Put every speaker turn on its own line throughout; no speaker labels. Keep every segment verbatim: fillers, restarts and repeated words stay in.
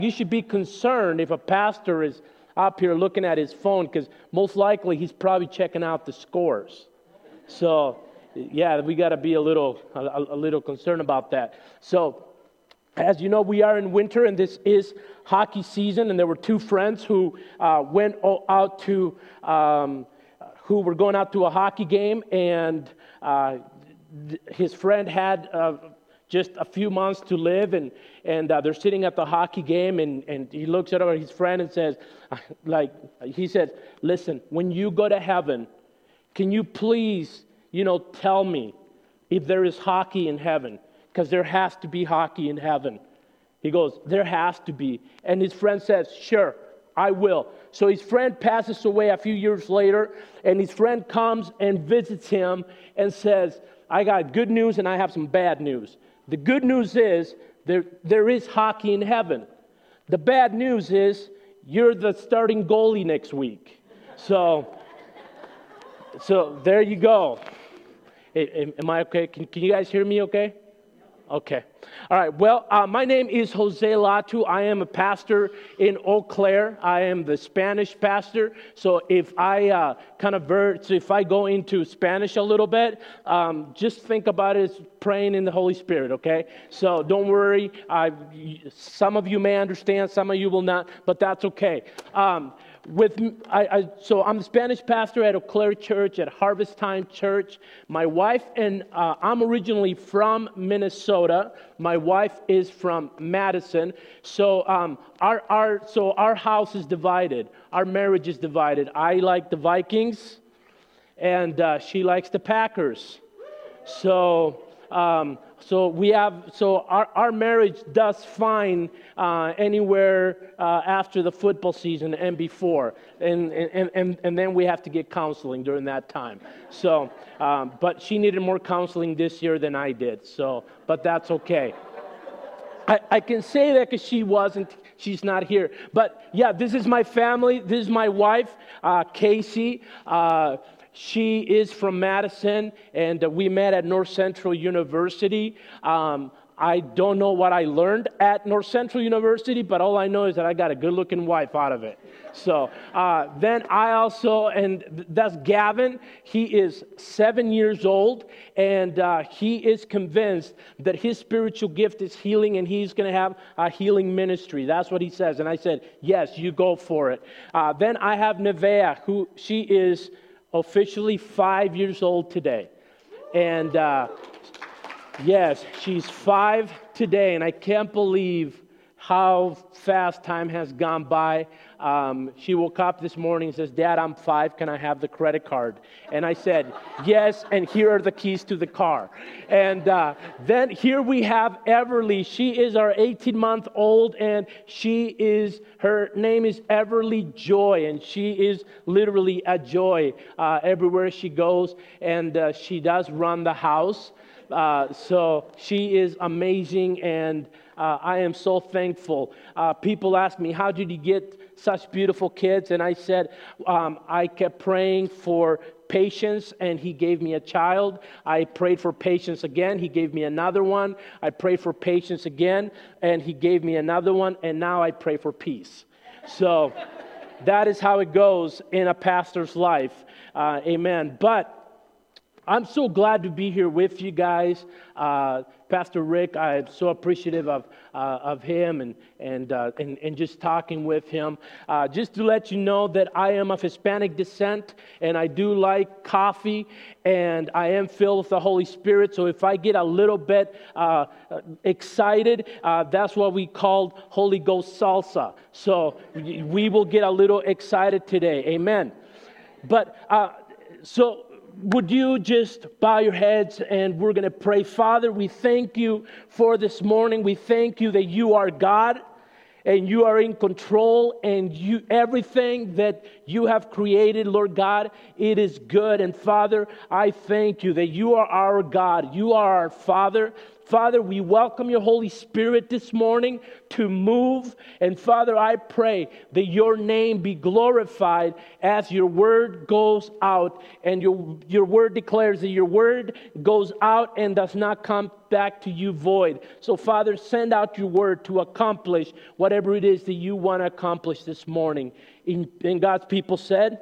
You should be concerned if a pastor is up here looking at his phone, because most likely he's probably checking out the scores. So, yeah, we got to be a little, a, a little concerned about that. So, as you know, we are in winter, and this is hockey season. And there were two friends who uh, went out to, um, who were going out to a hockey game, and uh, th- his friend had Uh, just a few months to live, and and uh, they're sitting at the hockey game, and, and he looks at his friend and says, like, he says, listen, when you go to heaven, can you please, you know, tell me if there is hockey in heaven? Because there has to be hockey in heaven. He goes, there has to be. And his friend says, sure, I will. So his friend passes away a few years later, and his friend comes and visits him and says, I got good news and I have some bad news. The good news is there, there is hockey in heaven. The bad news is you're the starting goalie next week. So, so there you go. Am I okay? Can, can you guys hear me okay? Okay. All right. Well, uh, my name is Jose Latu. I am a pastor in Eau Claire. I am the Spanish pastor. So if I uh, kind of vert, so if I go into Spanish a little bit, um, just think about it as praying in the Holy Spirit. Okay. So don't worry. I, some of you may understand, some of you will not, but that's okay. Um, With I, I, so I'm the Spanish pastor at Eau Claire Church, at Harvest Time Church. My wife and uh, I'm originally from Minnesota. My wife is from Madison. So um, our our so our house is divided. Our marriage is divided. I like the Vikings, and uh, she likes the Packers. So. Um, so we have, so our, our marriage does fine uh, anywhere uh, after the football season and before, and, and and and then we have to get counseling during that time. So, um, but she needed more counseling this year than I did. So, but that's okay. I, I can say that because she wasn't, she's not here. But yeah, this is my family. This is my wife, uh, Casey. Uh, She is from Madison, and uh, we met at North Central University. Um, I don't know what I learned at North Central University, but all I know is that I got a good-looking wife out of it. So uh, then I also, and that's Gavin. He is seven years old, and uh, he is convinced that his spiritual gift is healing, and he's going to have a healing ministry. That's what he says. And I said, yes, you go for it. Uh, then I have Nevea, who she is officially five years old today. And uh, yes, she's five today, and I can't believe how fast time has gone by. Um, she woke up this morning and says, Dad, I'm five. Can I have the credit card? And I said, yes, and here are the keys to the car. And uh, then here we have Everly. She is our eighteen-month-old, and she is, her name is Everly Joy, and she is literally a joy uh, everywhere she goes, and uh, she does run the house. Uh, so she is amazing, and uh, I am so thankful. Uh, people ask me, how did you get such beautiful kids? And I said, um, I kept praying for patience, and he gave me a child. I prayed for patience again. He gave me another one. I prayed for patience again, and he gave me another one. And now I pray for peace. So that is how it goes in a pastor's life. Uh, amen. But I'm so glad to be here with you guys. Uh, Pastor Rick, I'm so appreciative of uh, of him and and, uh, and and just talking with him. Uh, just to let you know that I am of Hispanic descent, and I do like coffee, and I am filled with the Holy Spirit. So if I get a little bit uh, excited, uh, that's what we called Holy Ghost salsa. So we will get a little excited today. Amen. But uh, so. Would you just bow your heads, and we're going to pray. Father, we thank you for this morning. We thank you that you are God and you are in control, and you everything that you have created, Lord God, it is good. And Father, I thank you that you are our God. You are our Father. Father, we welcome your Holy Spirit this morning to move. And Father, I pray that your name be glorified as your word goes out. And your, your word declares that your word goes out and does not come back to you void. So Father, send out your word to accomplish whatever it is that you want to accomplish this morning. In, and God's people said,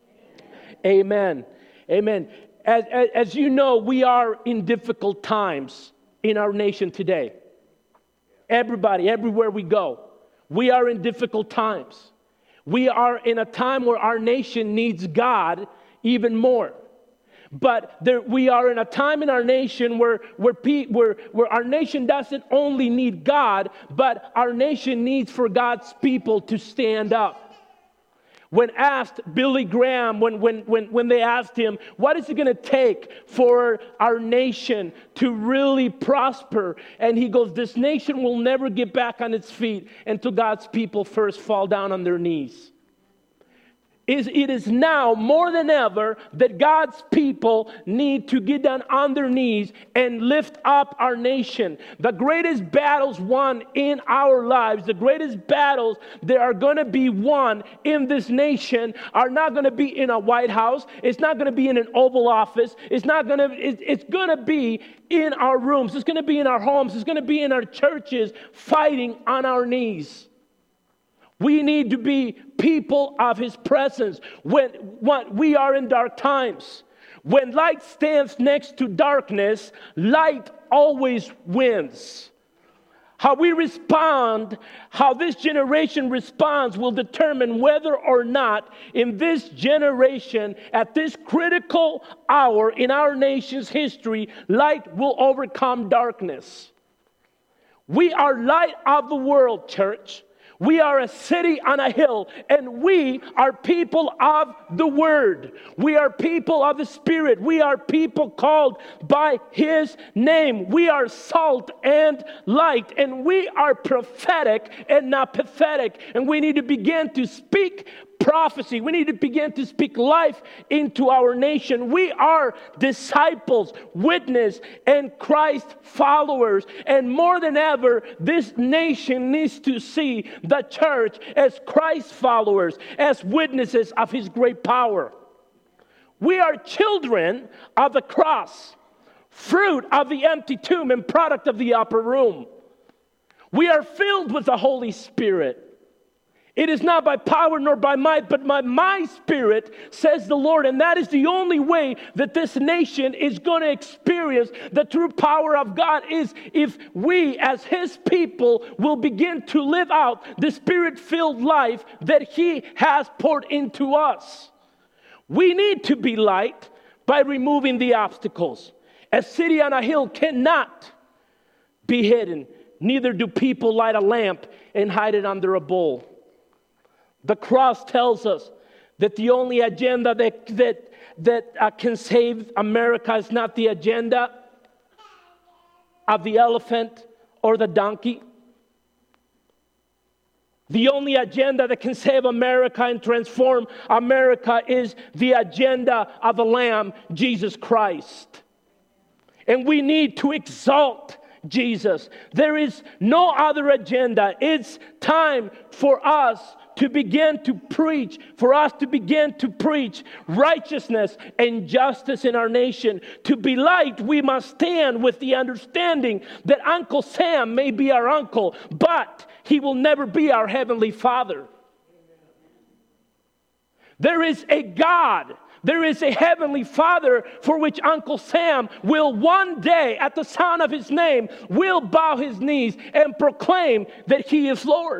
Amen. Amen. As, as, as you know, we are in difficult times in our nation today. Everybody, everywhere we go, we are in difficult times. We are in a time where our nation needs God even more. But there, we are in a time in our nation where, where, pe- where, where our nation doesn't only need God, but our nation needs for God's people to stand up. When asked, Billy Graham, when, when, when, when they asked him, what is it going to take for our nation to really prosper? And he goes, this nation will never get back on its feet until God's people first fall down on their knees. Is it is now more than ever that God's people need to get down on their knees and lift up our nation. The greatest battles won in our lives, the greatest battles that are going to be won in this nation are not going to be in a White House. It's not going to be in an Oval Office. It's not going to. It's, it's going to be in our rooms. It's going to be in our homes. It's going to be in our churches, fighting on our knees. We need to be people of His presence when, when we are in dark times. When light stands next to darkness, light always wins. How we respond, how this generation responds will determine whether or not in this generation, at this critical hour in our nation's history, light will overcome darkness. We are light of the world, church. We are a city on a hill, and we are people of the Word. We are people of the Spirit. We are people called by His name. We are salt and light, and we are prophetic and not pathetic. And we need to begin to speak prophecy. We need to begin to speak life into our nation. We are disciples, witness, and Christ followers. And more than ever, this nation needs to see the church as Christ followers, as witnesses of His great power. We are children of the cross, fruit of the empty tomb, and product of the upper room. We are filled with the Holy Spirit. It is not by power nor by might, but by my Spirit, says the Lord. And that is the only way that this nation is going to experience the true power of God, is if we as His people will begin to live out the Spirit-filled life that He has poured into us. We need to be light by removing the obstacles. A city on a hill cannot be hidden. Neither do people light a lamp and hide it under a bowl. The cross tells us that the only agenda that, that, that uh, can save America is not the agenda of the elephant or the donkey. The only agenda that can save America and transform America is the agenda of the Lamb, Jesus Christ. And we need to exalt Jesus. There is no other agenda. It's time for us to begin to preach, for us to begin to preach righteousness and justice in our nation. To be light, we must stand with the understanding that Uncle Sam may be our uncle, but he will never be our Heavenly Father. There is a God, there is a Heavenly Father for which Uncle Sam will one day, at the sound of His name, will bow his knees and proclaim that He is Lord.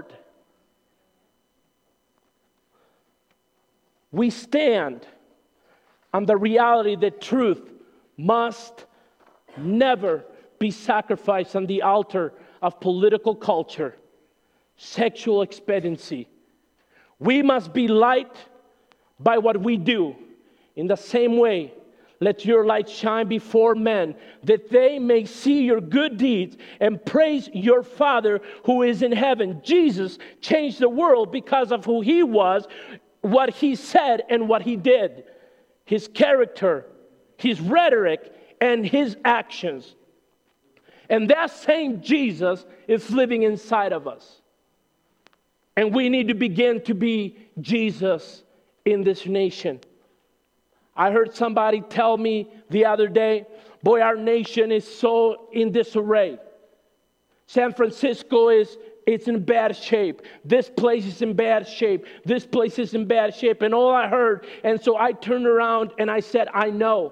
We stand on the reality that truth must never be sacrificed on the altar of political culture, sexual expediency. We must be light by what we do. In the same way, let your light shine before men, that they may see your good deeds and praise your Father who is in heaven. Jesus changed the world because of who He was, what He said, and what He did. His character, His rhetoric, and His actions. And that same Jesus is living inside of us. And we need to begin to be Jesus in this nation. I heard somebody tell me the other day, boy, our nation is so in disarray. San Francisco is it's in bad shape. This place is in bad shape. This place is in bad shape. And all I heard, and so I turned around and I said, I know.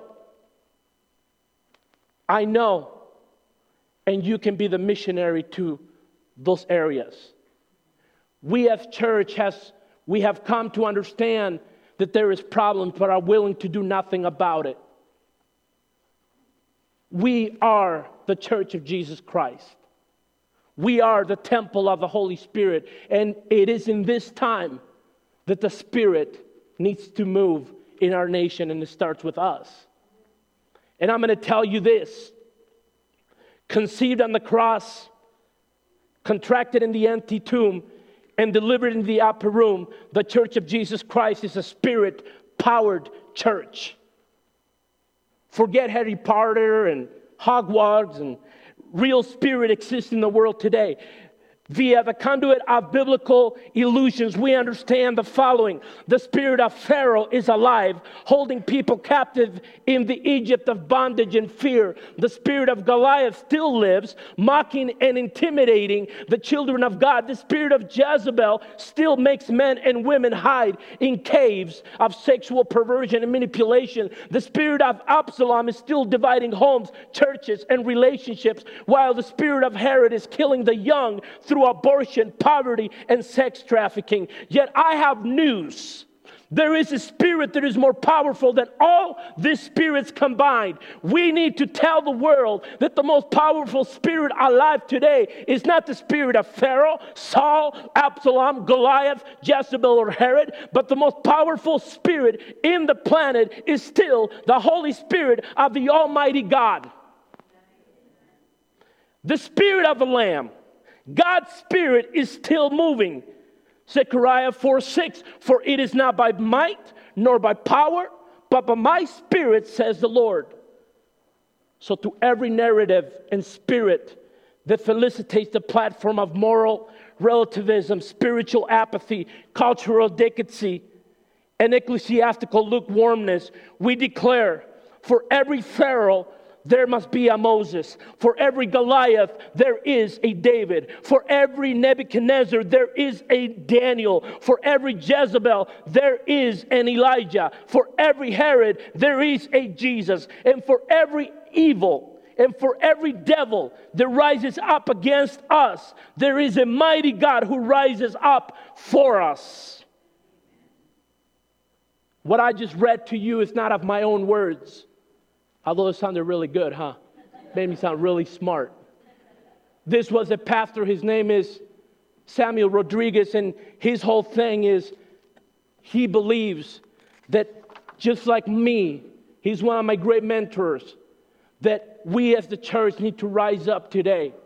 I know. And you can be the missionary to those areas. We as church, has, we have come to understand that there is problems, but are willing to do nothing about it. We are the church of Jesus Christ. We are the temple of the Holy Spirit. And it is in this time that the Spirit needs to move in our nation, and it starts with us. And I'm going to tell you this. Conceived on the cross, contracted in the empty tomb, and delivered in the upper room, the church of Jesus Christ is a Spirit-powered church. Forget Harry Potter and Hogwarts, and real spirit exists in the world today. Via the conduit of biblical illusions, we understand the following. The spirit of Pharaoh is alive, holding people captive in the Egypt of bondage and fear. The spirit of Goliath still lives, mocking and intimidating the children of God. The spirit of Jezebel still makes men and women hide in caves of sexual perversion and manipulation. The spirit of Absalom is still dividing homes, churches, and relationships, while the spirit of Herod is killing the young through abortion, poverty, and sex trafficking. Yet I have news. There is a spirit that is more powerful than all these spirits combined. We need to tell the world that the most powerful spirit alive today is not the spirit of Pharaoh, Saul, Absalom, Goliath, Jezebel, or Herod, but the most powerful spirit in the planet is still the Holy Spirit of the Almighty God. The Spirit of the Lamb. God's Spirit is still moving. Zechariah four six, for it is not by might nor by power, but by my Spirit, says the Lord. So to every narrative and spirit that felicitates the platform of moral relativism, spiritual apathy, cultural decadency, and ecclesiastical lukewarmness, we declare, for every Pharaoh, there must be a Moses. For every Goliath, there is a David. For every Nebuchadnezzar, there is a Daniel. For every Jezebel, there is an Elijah. For every Herod, there is a Jesus. And for every evil and for every devil that rises up against us, there is a mighty God who rises up for us. What I just read to you is not of my own words. Although it sounded really good, huh? Made me sound really smart. This was a pastor. His name is Samuel Rodriguez. And his whole thing is he believes that just like me, he's one of my great mentors, that we as the church need to rise up today.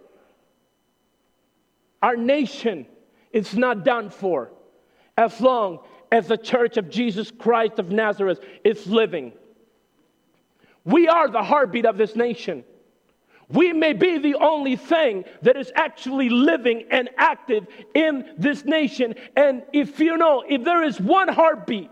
Our nation is not done for as long as the church of Jesus Christ of Nazareth is living. We are the heartbeat of this nation. We may be the only thing that is actually living and active in this nation. And if you know, if there is one heartbeat,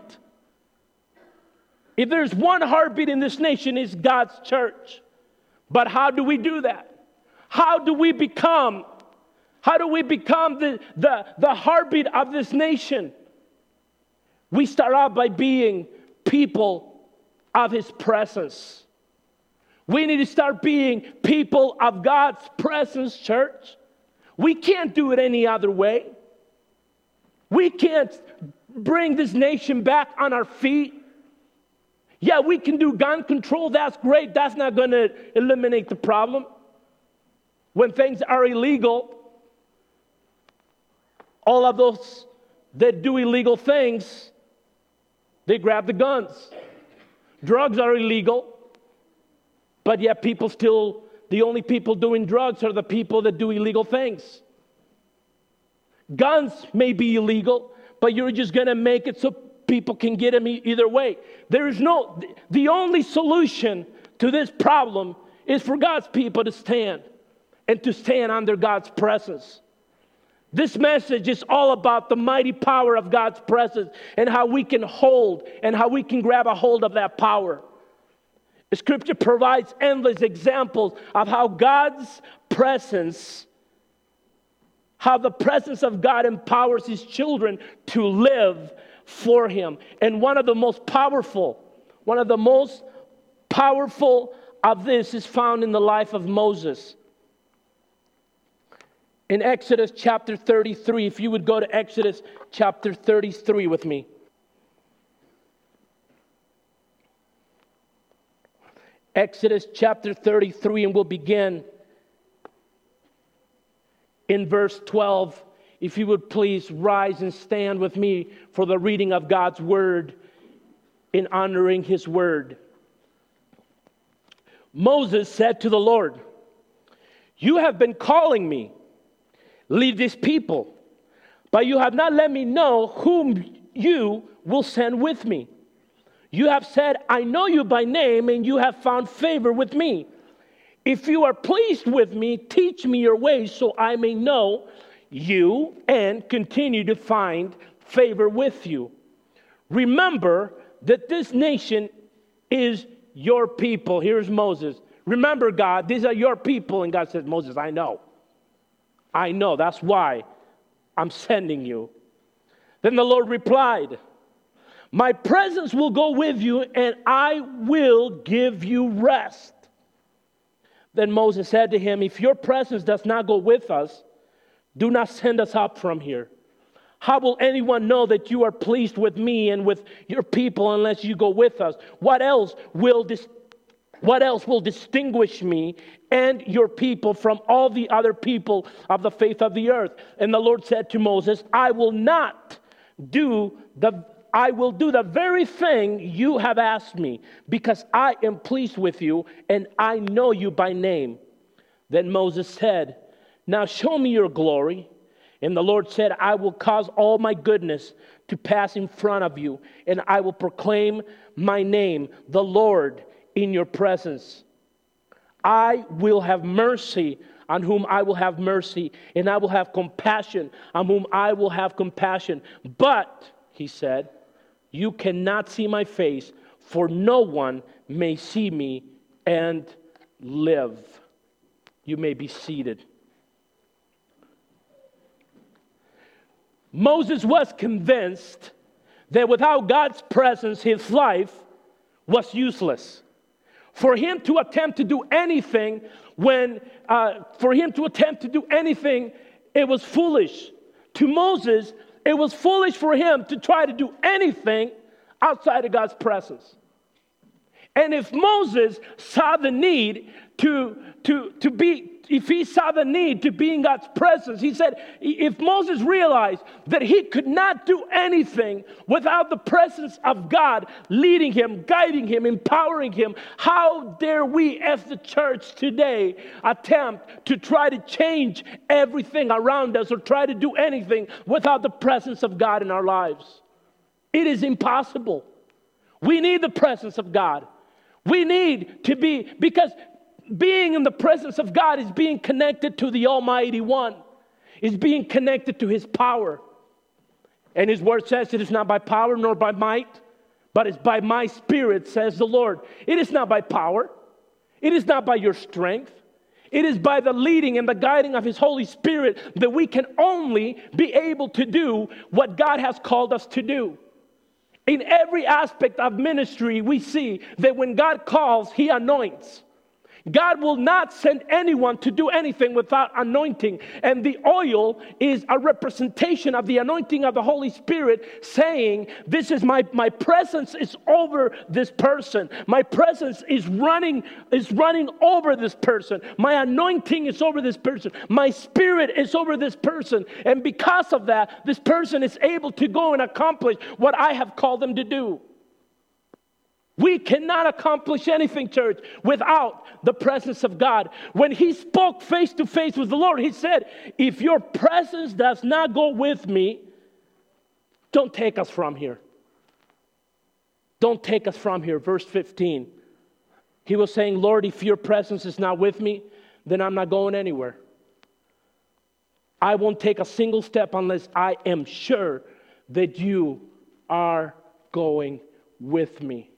if there's one heartbeat in this nation, it's God's church. But how do we do that? How do we become, how do we become the, the, the heartbeat of this nation? We start out by being people of His presence. We need to start being people of God's presence, church. We can't do it any other way. We can't bring this nation back on our feet. Yeah, we can do gun control. That's great. That's not going to eliminate the problem. When things are illegal, all of those that do illegal things, they grab the guns. Drugs are illegal, but yet people still, the only people doing drugs are the people that do illegal things. Guns may be illegal, but you're just going to make it so people can get them either way. There is no, the only solution to this problem is for God's people to stand and to stand under God's presence. This message is all about the mighty power of God's presence and how we can hold and how we can grab a hold of that power. The Scripture provides endless examples of how God's presence, how the presence of God empowers His children to live for Him. And one of the most powerful, one of the most powerful of this is found in the life of Moses. In Exodus chapter thirty-three, if you would go to Exodus chapter thirty-three with me. Exodus chapter thirty-three, and we'll begin in verse twelve. If you would please rise and stand with me for the reading of God's word in honoring His word. Moses said to the Lord, "You have been calling me, lead this people, but you have not let me know whom you will send with me. You have said, I know you by name, and you have found favor with me. If you are pleased with me, teach me your ways so I may know you and continue to find favor with you. Remember that this nation is your people." Here's Moses. Remember, God, these are your people. And God says, Moses, I know. I know, that's why I'm sending you. Then the Lord replied, "My presence will go with you, and I will give you rest." Then Moses said to him, "If your presence does not go with us, do not send us up from here. How will anyone know that you are pleased with me and with your people unless you go with us? What else will dis- What else will distinguish me and your people from all the other people of the face of the earth?" And the Lord said to Moses, I will not do the I will do the very thing you have asked me, because I am pleased with you and I know you by name." Then Moses said, "Now show me your glory." And the Lord said, "I will cause all my goodness to pass in front of you, and I will proclaim my name, the Lord, in your presence. I will have mercy on whom I will have mercy, and I will have compassion on whom I will have compassion. But," he said, "you cannot see my face, for no one may see me and live." You may be seated. Moses was convinced that without God's presence, his life was useless. For him to attempt to do anything, when uh, for him to attempt to do anything, it was foolish. To Moses, it was foolish for him to try to do anything outside of God's presence. And if Moses saw the need to, to, to be, if he saw the need to be in God's presence, he said, if Moses realized that he could not do anything without the presence of God leading him, guiding him, empowering him, how dare we as the church today attempt to try to change everything around us or try to do anything without the presence of God in our lives? It is impossible. We need the presence of God. We need to be, because being in the presence of God is being connected to the Almighty One. Is being connected to His power. And His word says it is not by power nor by might, but it's by my Spirit, says the Lord. It is not by power. It is not by your strength. It is by the leading and the guiding of His Holy Spirit that we can only be able to do what God has called us to do. In every aspect of ministry, we see that when God calls, He anoints. God will not send anyone to do anything without anointing. And the oil is a representation of the anointing of the Holy Spirit, saying, this is my, my presence is over this person. My presence is running, is running over this person. My anointing is over this person. My Spirit is over this person. And because of that, this person is able to go and accomplish what I have called them to do. We cannot accomplish anything, church, without the presence of God. When He spoke face to face with the Lord, He said, if your presence does not go with me, don't take us from here. Don't take us from here. Verse fifteen. He was saying, Lord, if your presence is not with me, then I'm not going anywhere. I won't take a single step unless I am sure that you are going with me.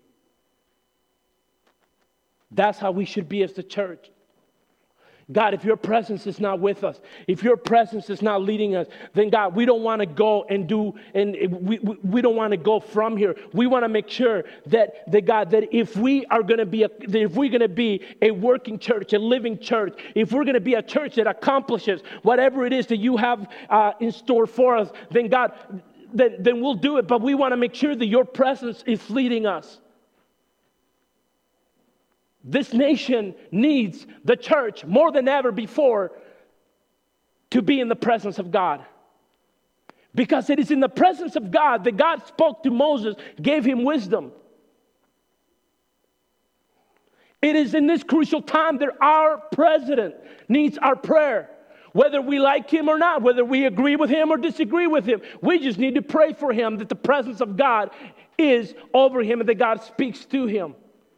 That's how we should be as the church. God, if your presence is not with us, if your presence is not leading us, then God, we don't want to go and do, and we, we, we don't want to go from here. We want to make sure that, that God, that if we are going to be, a, that if we're going to be a working church, a living church, if we're going to be a church that accomplishes whatever it is that you have uh, in store for us, then God, then, then we'll do it. But we want to make sure that your presence is leading us. This nation needs the church more than ever before to be in the presence of God. Because it is in the presence of God that God spoke to Moses, gave him wisdom. It is in this crucial time that our president needs our prayer. Whether we like him or not, whether we agree with him or disagree with him, we just need to pray for him that the presence of God is over him and that God speaks to him.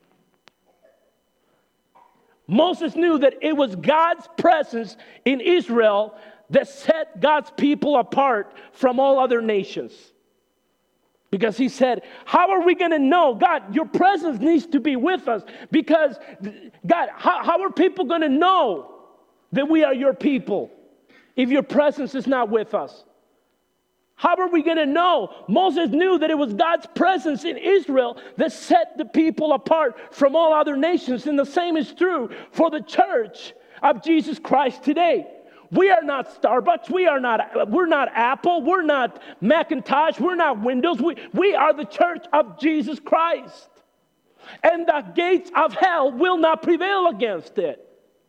Moses knew that it was God's presence in Israel that set God's people apart from all other nations. Because he said, how are we going to know? God, your presence needs to be with us. Because, God, how, how are people going to know that we are your people if your presence is not with us? How are we going to know? Moses knew that it was God's presence in Israel that set the people apart from all other nations. And the same is true for the church of Jesus Christ today. We are not Starbucks. We are not, we're not Apple. We're not Macintosh. We're not Windows. We, we are the church of Jesus Christ. And the gates of hell will not prevail against it.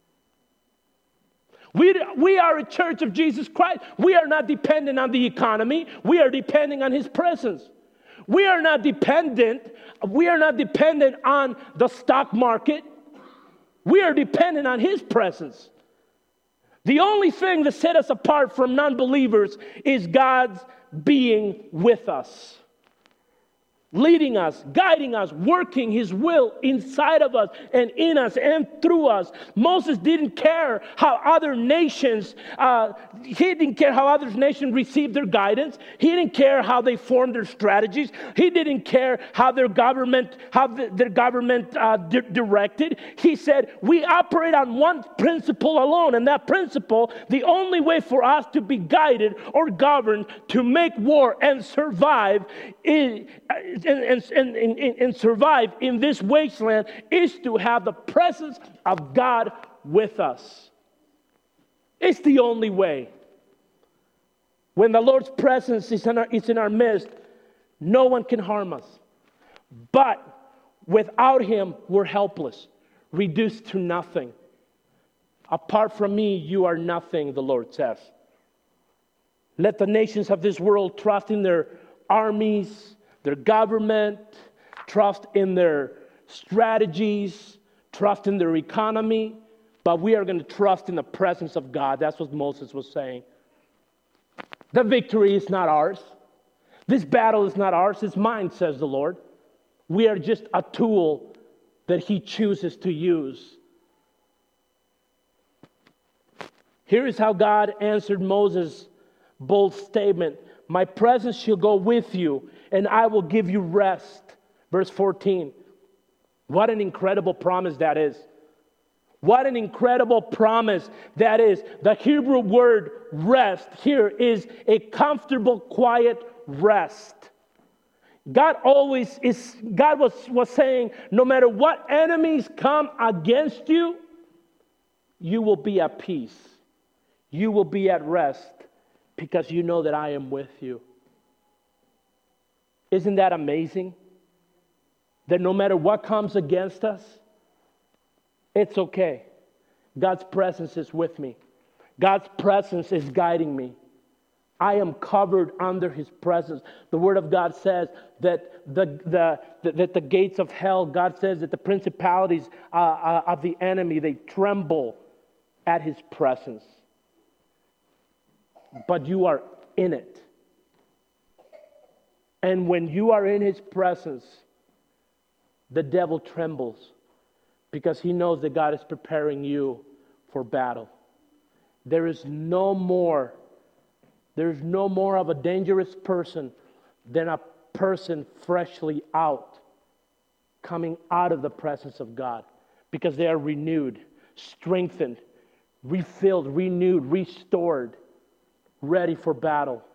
We, we are a church of Jesus Christ. We are not dependent on the economy. We are depending on his presence. We are not dependent. We are not dependent on the stock market. We are dependent on his presence. The only thing that set us apart from non-believers is God's being with us. Leading us, guiding us, working his will inside of us and in us and through us. Moses didn't care how other nations, uh, he didn't care how other nations received their guidance. He didn't care how they formed their strategies. He didn't care how their government, how the, their government uh, di- directed. He said, we operate on one principle alone, and that principle, the only way for us to be guided or governed to make war and survive is And, and, and, and, and survive in this wasteland is to have the presence of God with us. It's the only way. When the Lord's presence is in our, is in our midst, no one can harm us. But without him, we're helpless, reduced to nothing. Apart from me, you are nothing, the Lord says. Let the nations of this world trust in their armies, their government, trust in their strategies, trust in their economy, but we are going to trust in the presence of God. That's what Moses was saying. The victory is not ours. This battle is not ours. It's mine, says the Lord. We are just a tool that he chooses to use. Here is how God answered Moses' bold statement. My presence shall go with you, and I will give you rest. Verse fourteen. What an incredible promise that is. What an incredible promise that is. The Hebrew word rest here is a comfortable, quiet rest. God always is, God was, was saying, no matter what enemies come against you, you will be at peace. You will be at rest because you know that I am with you. Isn't that amazing? That no matter what comes against us, it's okay. God's presence is with me. God's presence is guiding me. I am covered under his presence. The word of God says that the, the, the, that the gates of hell, God says that the principalities uh, uh, of the enemy, they tremble at his presence. But you are in it. And when you are in his presence, the devil trembles because he knows that God is preparing you for battle. There is no more, there's no more of a dangerous person than a person freshly out, coming out of the presence of God, because they are renewed, strengthened, refilled, renewed, restored, ready for battle.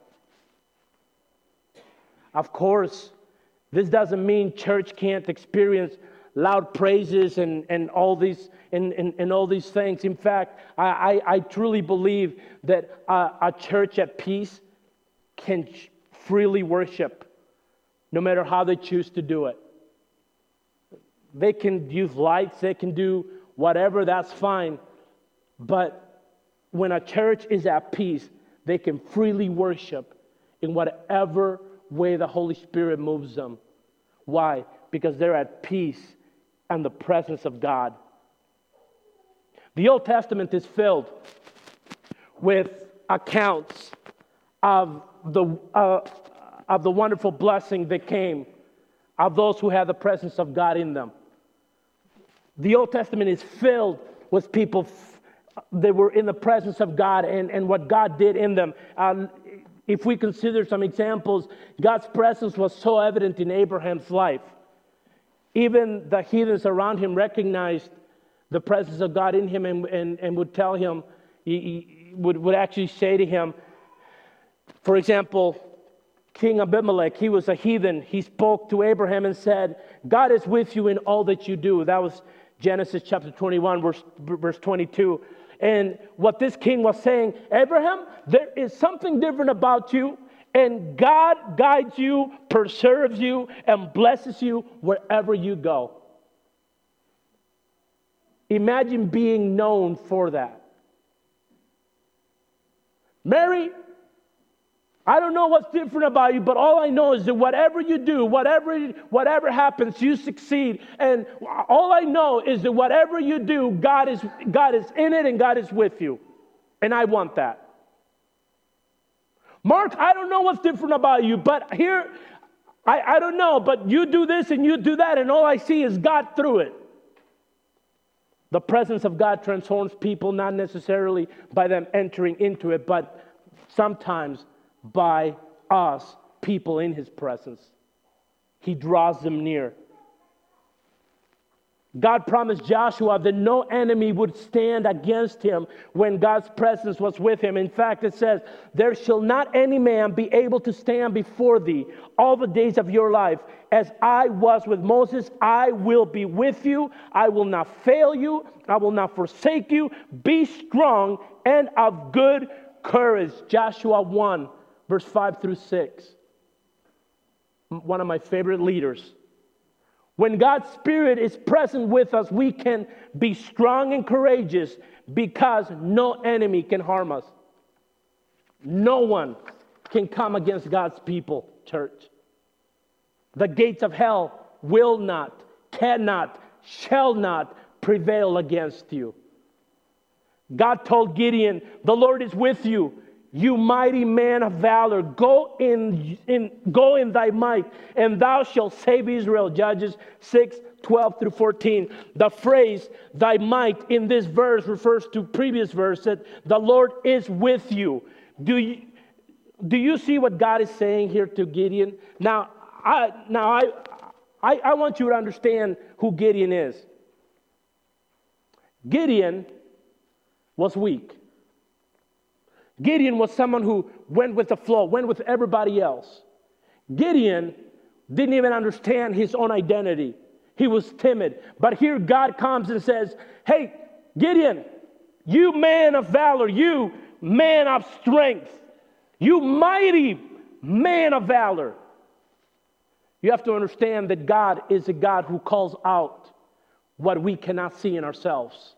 Of course, this doesn't mean church can't experience loud praises and, and all these and, and, and all these things. In fact, I, I, I truly believe that a, a church at peace can freely worship, no matter how they choose to do it. They can use lights, they can do whatever, that's fine. But when a church is at peace, they can freely worship in whatever way the Holy Spirit moves them. Why? Because they're at peace and the presence of God. The Old Testament is filled with accounts of the uh, of the wonderful blessing that came of those who had the presence of God in them. The Old Testament is filled with people f- that were in the presence of God and, and what God did in them. Um, if we consider some examples, God's presence was so evident in Abraham's life. Even the heathens around him recognized the presence of God in him and, and, and would tell him, he, he would, would actually say to him, for example, King Abimelech, he was a heathen. He spoke to Abraham and said, God is with you in all that you do. That was Genesis chapter twenty-one, verse, verse twenty-two. And what this king was saying, Abraham, there is something different about you, and God guides you, preserves you, and blesses you wherever you go. Imagine being known for that. Mary, I don't know what's different about you, but all I know is that whatever you do, whatever whatever happens, you succeed. And all I know is that whatever you do, God is God is in it and God is with you. And I want that. Mark, I don't know what's different about you, but here, I, I don't know, but you do this and you do that, and all I see is God through it. The presence of God transforms people, not necessarily by them entering into it, but sometimes by us, people in His presence. He draws them near. God promised Joshua that no enemy would stand against him when God's presence was with him. In fact, it says, there shall not any man be able to stand before thee all the days of your life. As I was with Moses, I will be with you. I will not fail you. I will not forsake you. Be strong and of good courage. Joshua one, verse five through six. One of my favorite leaders. When God's Spirit is present with us, we can be strong and courageous because no enemy can harm us. No one can come against God's people, church. The gates of hell will not, cannot, shall not prevail against you. God told Gideon, the Lord is with you, you mighty man of valor. Go in, in, go in thy might, and thou shalt save Israel. Judges six, twelve through fourteen. The phrase, thy might, in this verse refers to previous verse that the Lord is with you. Do you, do you see what God is saying here to Gideon? Now, I, now I, I, I want you to understand who Gideon is. Gideon was weak. Gideon was someone who went with the flow, went with everybody else. Gideon didn't even understand his own identity. He was timid. But here God comes and says, hey, Gideon, you man of valor, you man of strength, you mighty man of valor. You have to understand that God is a God who calls out what we cannot see in ourselves.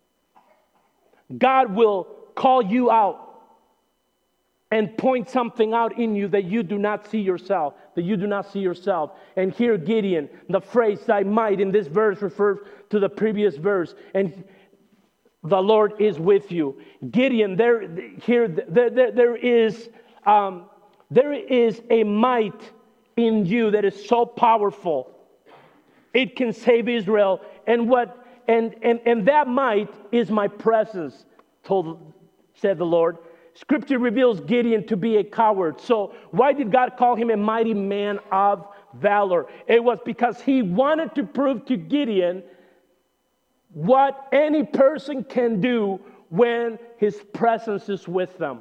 God will call you out and point something out in you that you do not see yourself, that you do not see yourself. And here Gideon, the phrase thy might in this verse refers to the previous verse. And the Lord is with you. Gideon, there, here, there, there, there is, um, there is a might in you that is so powerful. It can save Israel. And what and, and, and that might is my presence, told, said the Lord. Scripture reveals Gideon to be a coward. So why did God call him a mighty man of valor? It was because he wanted to prove to Gideon what any person can do when his presence is with them.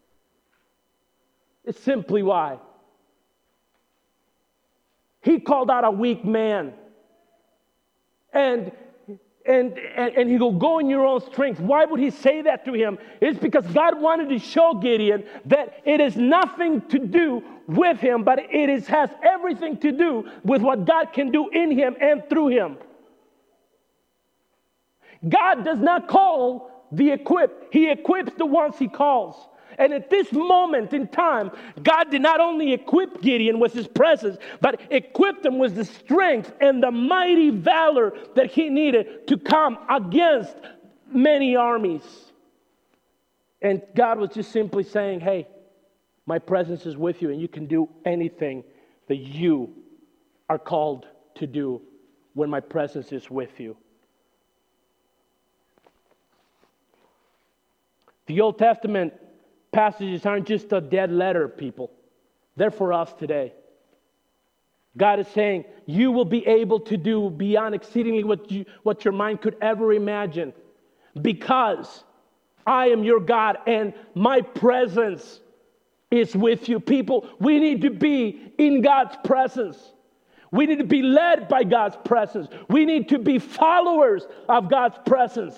It's simply why. He called out a weak man. And And, and, and he will go in your own strength. Why would he say that to him? It's because God wanted to show Gideon that it is nothing to do with him, but it is, has everything to do with what God can do in him and through him. God does not call the equipped. He equips the ones he calls. And at this moment in time, God did not only equip Gideon with his presence, but equipped him with the strength and the mighty valor that he needed to come against many armies. And God was just simply saying, hey, my presence is with you, and you can do anything that you are called to do when my presence is with you. The Old Testament passages aren't just a dead letter, people. They're for us today. God is saying, you will be able to do beyond exceedingly what you, what your mind could ever imagine, because I am your God and my presence is with you. People, we need to be in God's presence. We need to be led by God's presence. We need to be followers of God's presence.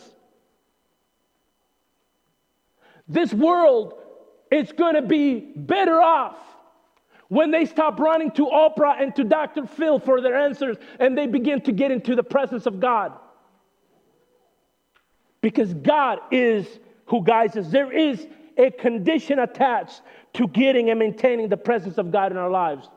This world is going to be better off when they stop running to Oprah and to Doctor Phil for their answers and they begin to get into the presence of God. Because God is who guides us. There is a condition attached to getting and maintaining the presence of God in our lives.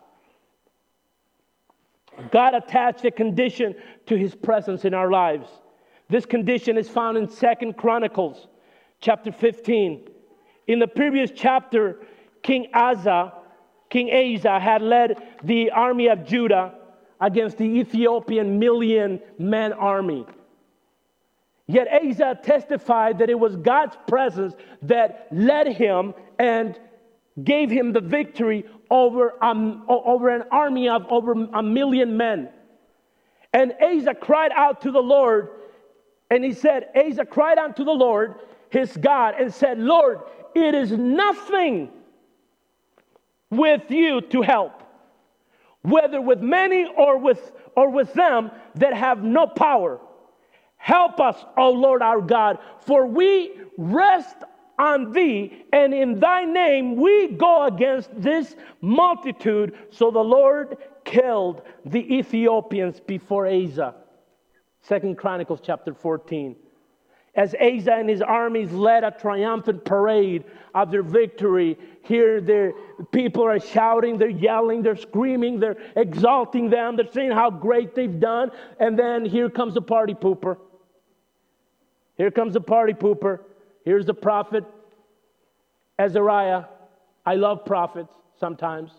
God attached a condition to his presence in our lives. This condition is found in Second Chronicles chapter fifteen. In the previous chapter, King Asa, King Asa had led the army of Judah against the Ethiopian million-man army. Yet Asa testified that it was God's presence that led him and gave him the victory over, um, over an army of over a million men. And Asa cried out to the Lord, and he said, Asa cried out to the Lord, his God, and said, Lord, it is nothing with you to help, whether with many or with or with them that have no power. Help us, O Lord our God, for we rest on thee, and in thy name we go against this multitude. So the Lord killed the Ethiopians before Asa. Second Chronicles chapter fourteen. As Asa and his armies led a triumphant parade of their victory, here their people are shouting, they're yelling, they're screaming, they're exalting them, they're saying how great they've done. And then here comes a party pooper. Here comes a party pooper. Here's the prophet Azariah. I love prophets sometimes.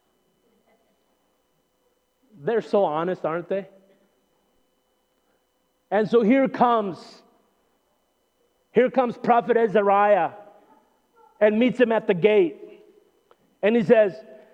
They're so honest, aren't they? And so here comes Here comes Prophet Azariah and meets him at the gate. And he says,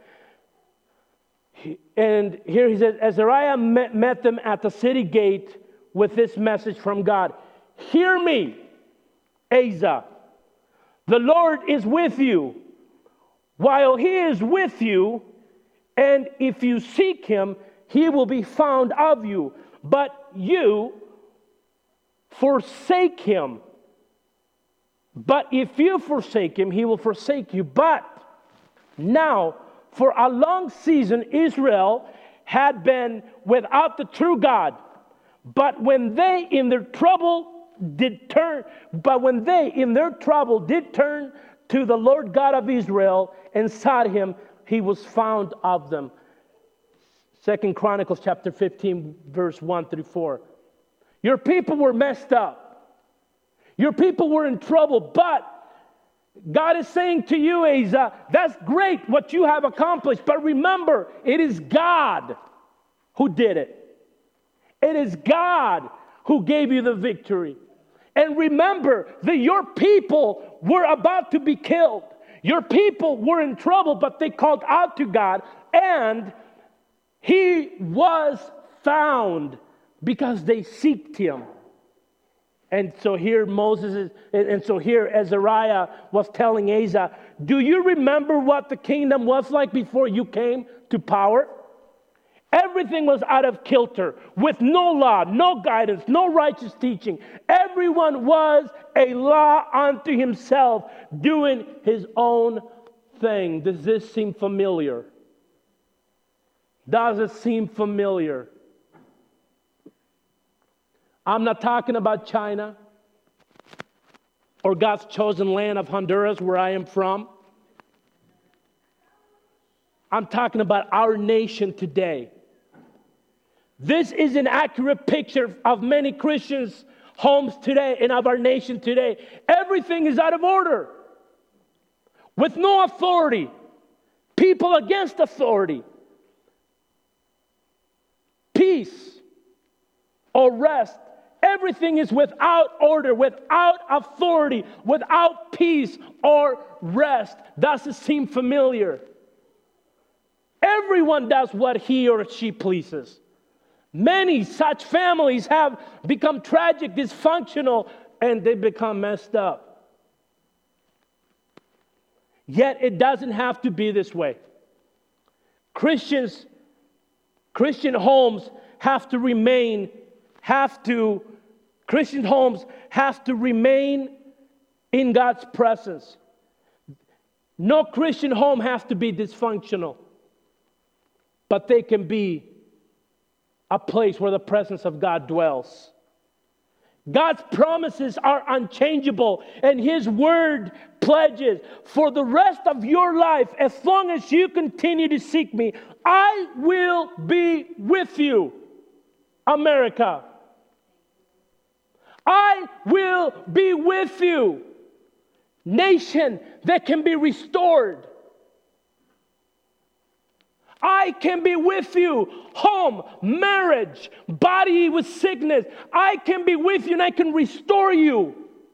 and here he says, Azariah met, met them at the city gate with this message from God. Hear me, Asa. The Lord is with you while he is with you, and if you seek him, he will be found of you. But you forsake him. But if you forsake him, he will forsake you. But now, for a long season, Israel had been without the true God. But when they in their trouble did turn, but when they in their trouble did turn to the Lord God of Israel and sought him, he was found of them. Second Chronicles chapter fifteen, verse one through four. Your people were messed up. Your people were in trouble, but God is saying to you, Asa, that's great what you have accomplished, but remember, it is God who did it. It is God who gave you the victory. And remember that your people were about to be killed. Your people were in trouble, but they called out to God, and He was found because they sought Him. And so here Moses is, and so here Azariah was telling Asa, do you remember what the kingdom was like before you came to power? Everything was out of kilter, with no law, no guidance, no righteous teaching. Everyone was a law unto himself, doing his own thing. Does this seem familiar? Does it seem familiar? I'm not talking about China or God's chosen land of Honduras, where I am from. I'm talking about our nation today. This is an accurate picture of many Christians' homes today and of our nation today. Everything is out of order, with no authority, people against authority, peace or rest. Everything is without order, without authority, without peace or rest. Does it seem familiar? Everyone does what he or she pleases. Many such families have become tragic, dysfunctional, and they become messed up. Yet it doesn't have to be this way. Christians, Christian homes have to remain, have to, Christian homes have to remain in God's presence. No Christian home has to be dysfunctional, but they can be a place where the presence of God dwells. God's promises are unchangeable, and His word pledges for the rest of your life, as long as you continue to seek me, I will be with you, America. I will be with you, nation that can be restored. I can be with you, home, marriage, body with sickness. I can be with you and I can restore you.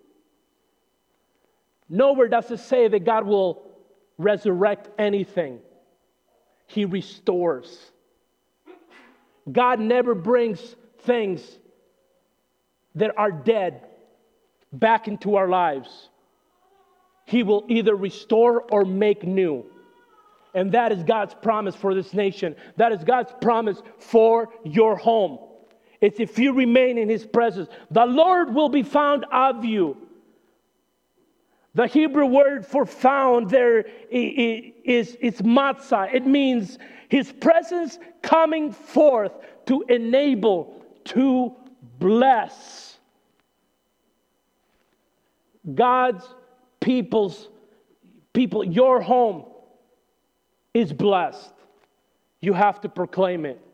Nowhere does it say that God will resurrect anything. He restores. God never brings things that are dead back into our lives. He will either restore or make new. And that is God's promise for this nation. That is God's promise for your home. It's if you remain in His presence. The Lord will be found of you. The Hebrew word for found there is, is matzah. It means His presence coming forth to enable, to bless. God's people's people, your home is blessed. You have to proclaim it.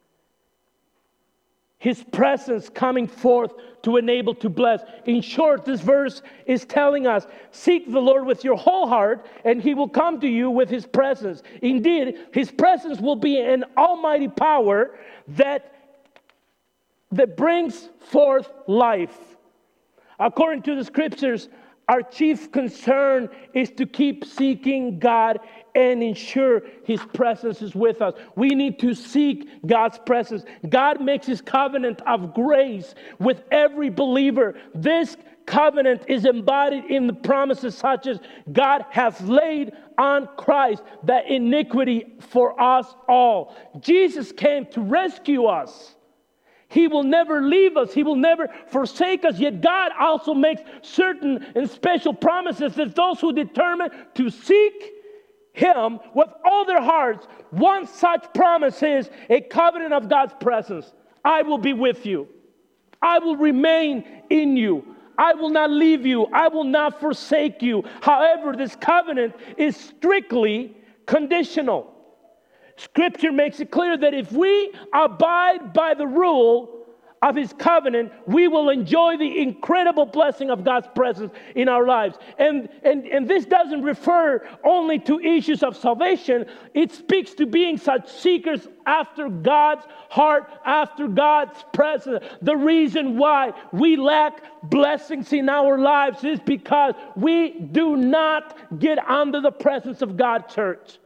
His presence coming forth to enable to bless. In short, this verse is telling us, seek the Lord with your whole heart, and He will come to you with His presence. Indeed, His presence will be an almighty power that, that brings forth life. According to the Scriptures, our chief concern is to keep seeking God and ensure His presence is with us. We need to seek God's presence. God makes His covenant of grace with every believer. This covenant is embodied in the promises such as God has laid on Christ that iniquity for us all. Jesus came to rescue us. He will never leave us. He will never forsake us. Yet God also makes certain and special promises that those who determine to seek Him with all their hearts, one such promise is a covenant of God's presence. I will be with you. I will remain in you. I will not leave you. I will not forsake you. However, this covenant is strictly conditional. Scripture makes it clear that if we abide by the rule of His covenant, we will enjoy the incredible blessing of God's presence in our lives. And, and, and this doesn't refer only to issues of salvation. It speaks to being such seekers after God's heart, after God's presence. The reason why we lack blessings in our lives is because we do not get under the presence of God, church.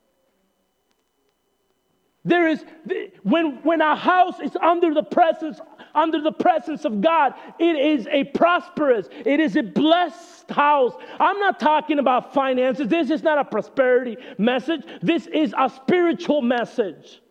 There is, when, when a house is under the presence, under the presence of God, it is a prosperous, it is a blessed house. I'm not talking about finances. This is not a prosperity message. This is a spiritual message.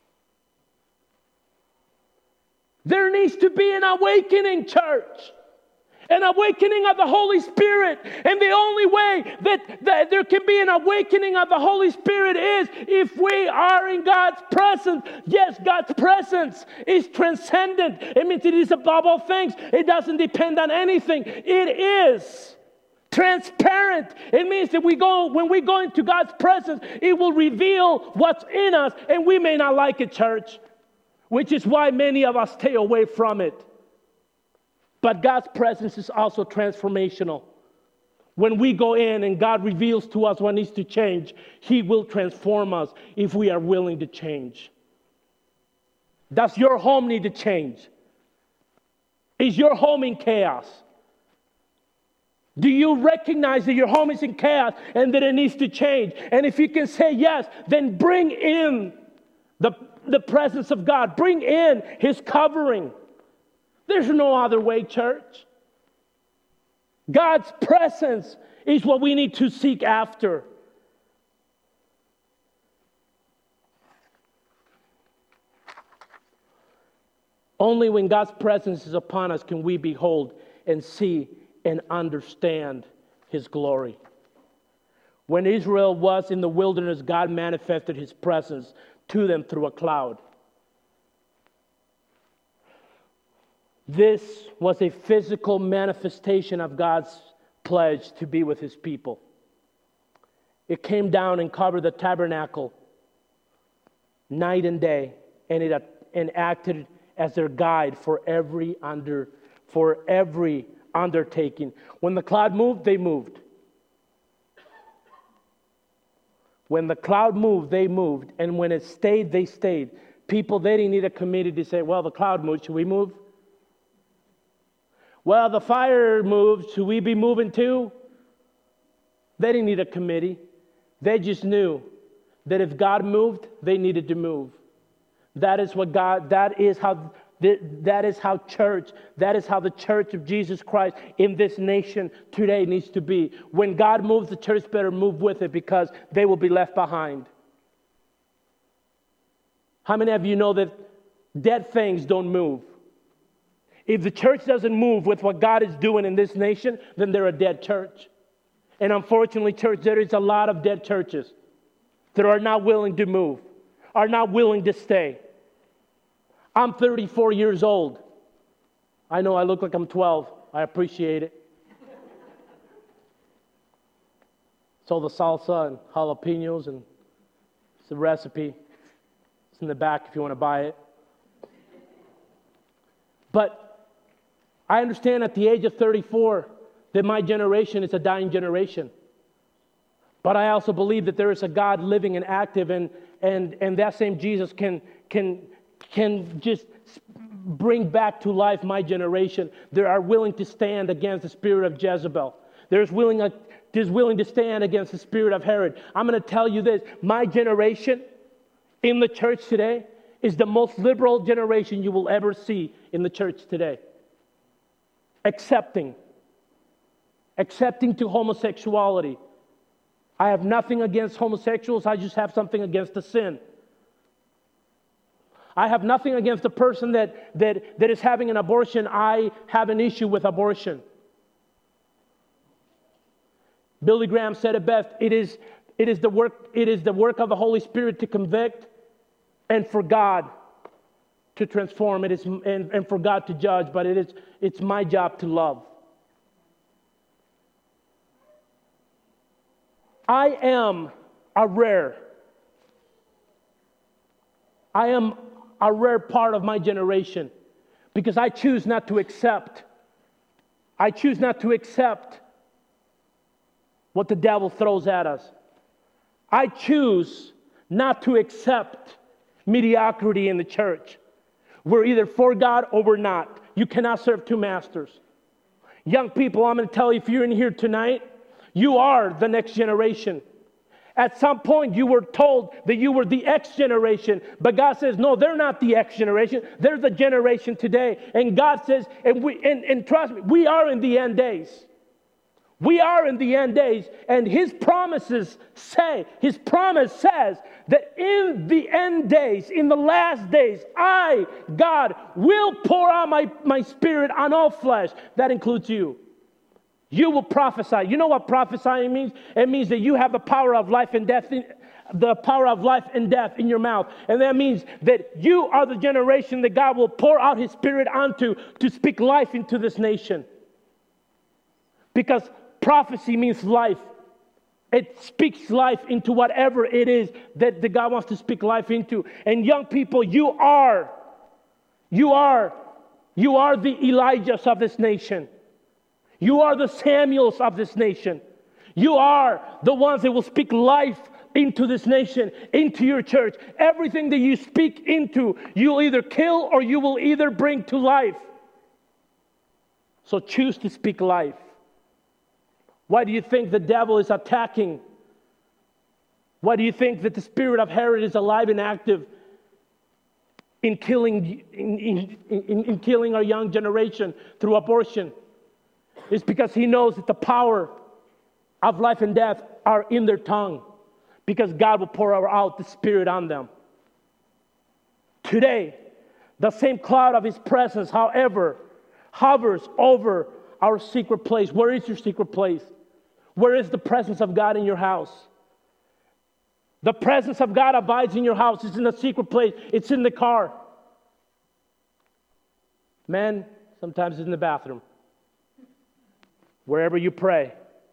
There needs to be an awakening, church. An awakening of the Holy Spirit. And the only way that, that there can be an awakening of the Holy Spirit is if we are in God's presence. Yes, God's presence is transcendent. It means it is above all things. It doesn't depend on anything. It is transparent. It means that we go, when we go into God's presence, it will reveal what's in us, and we may not like it, church, which is why many of us stay away from it. But God's presence is also transformational. When we go in and God reveals to us what needs to change, He will transform us if we are willing to change. Does your home need to change? Is your home in chaos? Do you recognize that your home is in chaos and that it needs to change? And if you can say yes, then bring in the, the presence of God. Bring in His covering. There's no other way, church. God's presence is what we need to seek after. Only when God's presence is upon us can we behold and see and understand His glory. When Israel was in the wilderness, God manifested His presence to them through a cloud. This was a physical manifestation of God's pledge to be with His people. It came down and covered the tabernacle night and day, and it and acted as their guide for every under for every undertaking. When the cloud moved, they moved. When the cloud moved, they moved, and when it stayed, they stayed. People, they didn't need a committee to say, "Well, the cloud moved. Should we move?" Well, the fire moved. Should we be moving too? They didn't need a committee. They just knew that if God moved, they needed to move. That is what God, that is how, that is how church, that is how the church of Jesus Christ in this nation today needs to be. When God moves, the church better move with it because they will be left behind. How many of you know that dead things don't move? If the church doesn't move with what God is doing in this nation, then they're a dead church. And unfortunately, church, there is a lot of dead churches that are not willing to move, are not willing to stay. I'm thirty-four years old. I know I look like I'm twelve. I appreciate it. So the salsa and jalapenos, and it's the recipe. It's in the back if you want to buy it. But I understand at the age of thirty-four that my generation is a dying generation. But I also believe that there is a God living and active, and and and that same Jesus can can can just bring back to life my generation. They are willing to stand against the spirit of Jezebel. There's willing is willing to stand against the spirit of Herod. I'm going to tell you this: my generation in the church today is the most liberal generation you will ever see in the church today. Accepting. Accepting to homosexuality. I have nothing against homosexuals. I just have something against the sin. I have nothing against the person that, that, that is having an abortion. I have an issue with abortion. Billy Graham said it best. It is, it is the work, it is the work of the Holy Spirit to convict and for God to transform. It is and, and for God to judge, but it is it's my job to love. I am a rare. I am a rare part of my generation. Because I choose not to accept. I choose not to accept what the devil throws at us. I choose not to accept mediocrity in the church. We're either for God or we're not. You cannot serve two masters. Young people, I'm going to tell you, if you're in here tonight, you are the next generation. At some point, you were told that you were the X generation, but God says, no, they're not the X generation. They're the generation today. And God says, and, we, and, and trust me, we are in the end days. We are in the end days, and His promises say, His promise says that in the end days, in the last days, I, God, will pour out my, my Spirit on all flesh. That includes you. You will prophesy. You know what prophesying means? It means that you have the power of life and death, in, the power of life and death in your mouth. And that means that you are the generation that God will pour out His Spirit onto to speak life into this nation. Because prophecy means life. It speaks life into whatever it is that, that God wants to speak life into. And young people, you are, you are, you are the Elijahs of this nation. You are the Samuels of this nation. You are the ones that will speak life into this nation, into your church. Everything that you speak into, you'll either kill or you will either bring to life. So choose to speak life. Why do you think the devil is attacking? Why do you think that the spirit of Herod is alive and active in killing, in, in, in, in killing our young generation through abortion? It's because he knows that the power of life and death are in their tongue, because God will pour out the Spirit on them. Today, the same cloud of His presence, however, hovers over our secret place. Where is your secret place? Where is the presence of God in your house? The presence of God abides in your house. It's in the secret place. It's in the car. Men, sometimes it's in the bathroom. Wherever you pray.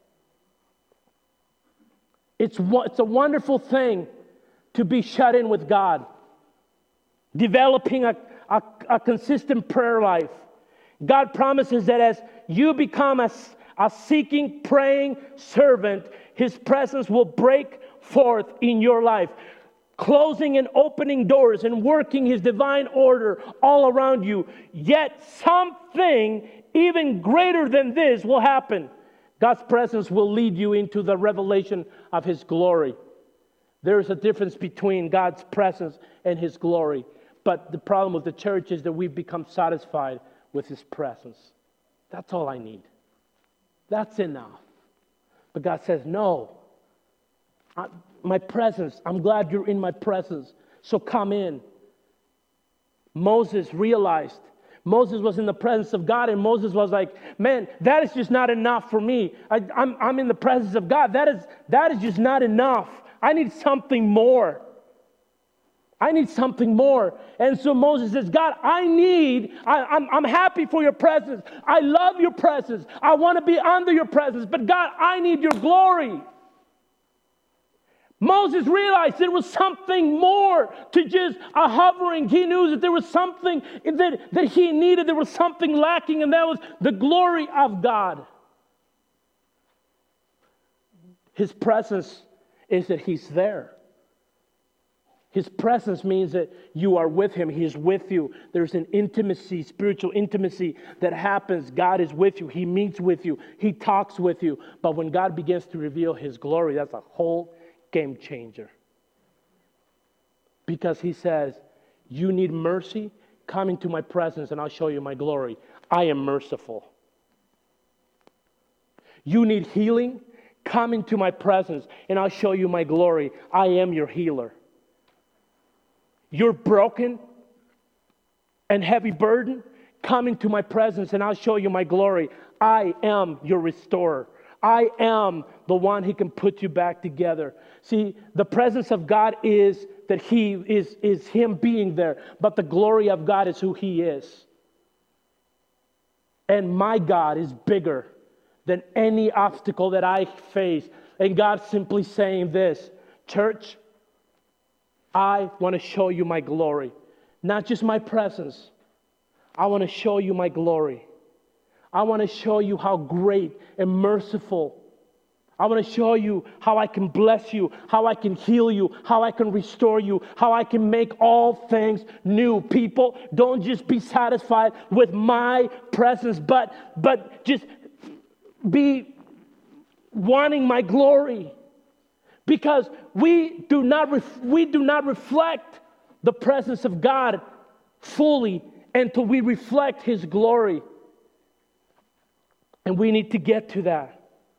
It's, it's a wonderful thing to be shut in with God. Developing a, a, a consistent prayer life. God promises that as you become a, a seeking, praying servant, His presence will break forth in your life, closing and opening doors and working His divine order all around you. Yet something even greater than this will happen. God's presence will lead you into the revelation of His glory. There is a difference between God's presence and His glory. But the problem with the church is that we've become satisfied with His presence. That's all I need. That's enough. But God says, no. I, my presence, I'm glad you're in my presence. So come in. Moses realized Moses was in the presence of God, and Moses was like, man, that is just not enough for me. I, I'm, I'm in the presence of God. That is, that is just not enough. I need something more. I need something more. And so Moses says, God, I need, I, I'm, I'm happy for your presence. I love your presence. I want to be under your presence. But God, I need your glory. Moses realized there was something more to just a hovering. He knew that there was something that, that he needed. There was something lacking, and that was the glory of God. His presence is that He's there. His presence means that you are with Him. He is with you. There's an intimacy, spiritual intimacy that happens. God is with you. He meets with you. He talks with you. But when God begins to reveal His glory, that's a whole game changer. Because He says, you need mercy? Come into my presence and I'll show you my glory. I am merciful. You need healing? Come into my presence and I'll show you my glory. I am your healer. You're broken and heavy burden? Come into my presence and I'll show you my glory. I am your restorer. I am the one who can put you back together. See, the presence of God is that He is, is Him being there, but the glory of God is who He is. And my God is bigger than any obstacle that I face. And God's simply saying this, church, I want to show you my glory, not just my presence. I want to show you my glory. I want to show you how great and merciful. I want to show you how I can bless you, how I can heal you, how I can restore you, how I can make all things new. People, don't just be satisfied with my presence, but, but just be wanting my glory. Because we do not ref- we do not reflect the presence of God fully until we reflect His glory. And we need to get to that.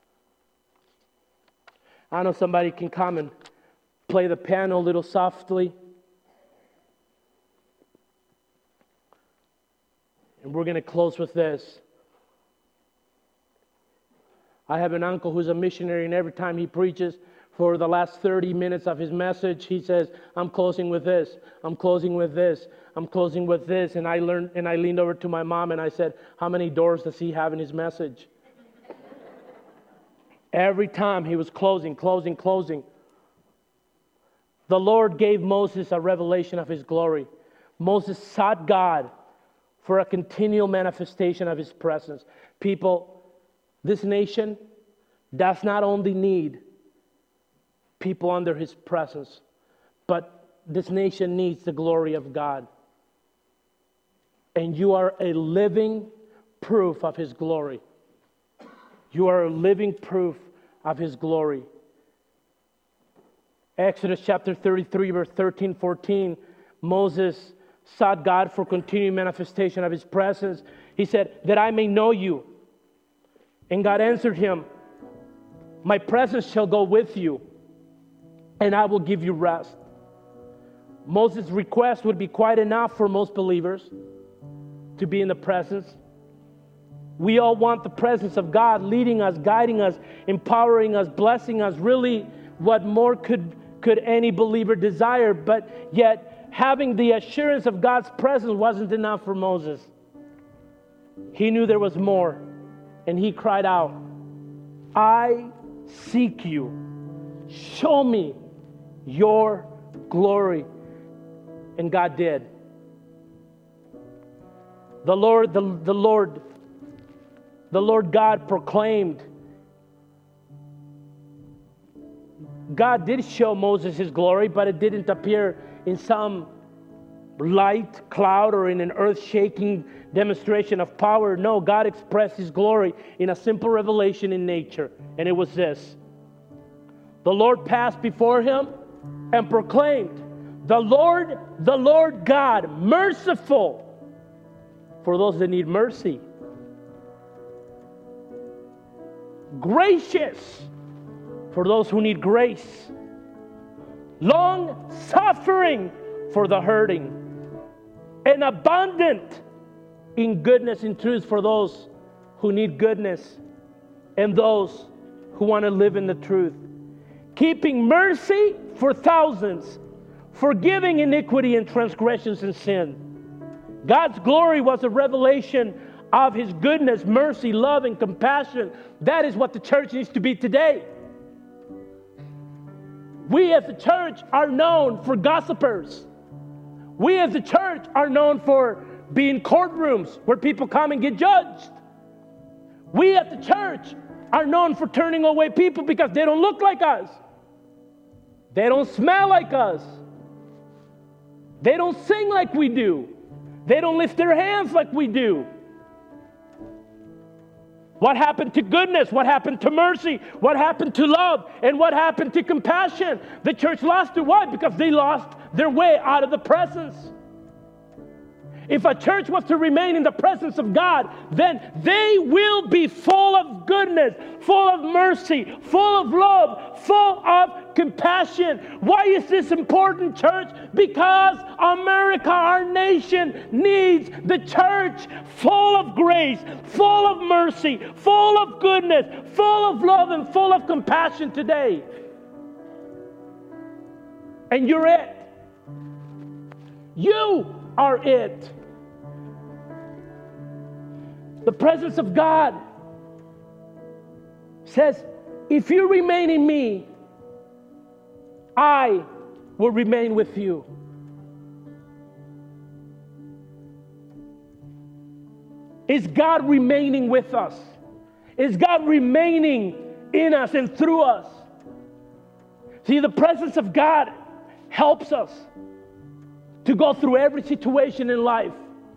I know somebody can come and play the piano a little softly. And we're going to close with this. I have an uncle who's a missionary, and every time he preaches, for the last thirty minutes of his message, he says, I'm closing with this, I'm closing with this, I'm closing with this. And I learned, and I leaned over to my mom and I said, how many doors does he have in his message? Every time he was closing, closing, closing. The Lord gave Moses a revelation of His glory. Moses sought God for a continual manifestation of His presence. People, this nation does not only need people under His presence, but this nation needs the glory of God. And you are a living proof of His glory. You are a living proof of His glory. Exodus chapter thirty-three, verse thirteen, fourteen, Moses sought God for continued manifestation of His presence. He said, that I may know you. And God answered him, my presence shall go with you, and I will give you rest. Moses' request would be quite enough for most believers to be in the presence. We all want the presence of God leading us, guiding us, empowering us, blessing us. Really, what more could, could any believer desire? But yet, having the assurance of God's presence wasn't enough for Moses. He knew there was more, and he cried out, I seek you. Show me your glory. And God did. The Lord, the, the Lord, the Lord God proclaimed. God did show Moses His glory, but it didn't appear in some light cloud or in an earth-shaking demonstration of power. No, God expressed His glory in a simple revelation in nature, and it was this. The Lord passed before him and proclaimed, the Lord, the Lord God, merciful for those that need mercy, gracious for those who need grace, long-suffering for the hurting, and abundant in goodness and truth for those who need goodness and those who want to live in the truth, keeping mercy for thousands, forgiving iniquity and transgressions and sin. God's glory was a revelation of His goodness, mercy, love, and compassion. That is what the church needs to be today. We as the church are known for gossipers. We as the church are known for being courtrooms where people come and get judged. We at the church are known for turning away people because they don't look like us. They don't smell like us. They don't sing like we do. They don't lift their hands like we do. What happened to goodness? What happened to mercy? What happened to love? And what happened to compassion? The church lost it. Why? Because they lost their way out of the presence. If a church was to remain in the presence of God, then they will be full of goodness, full of mercy, full of love, full of compassion. Why is this important, church? Because America, our nation, needs the church full of grace, full of mercy, full of goodness, full of love, and full of compassion today. And you're it. You are it. The presence of God says, if you remain in me, I will remain with you. Is God remaining with us? Is God remaining in us and through us? See, the presence of God helps us to go through every situation in life.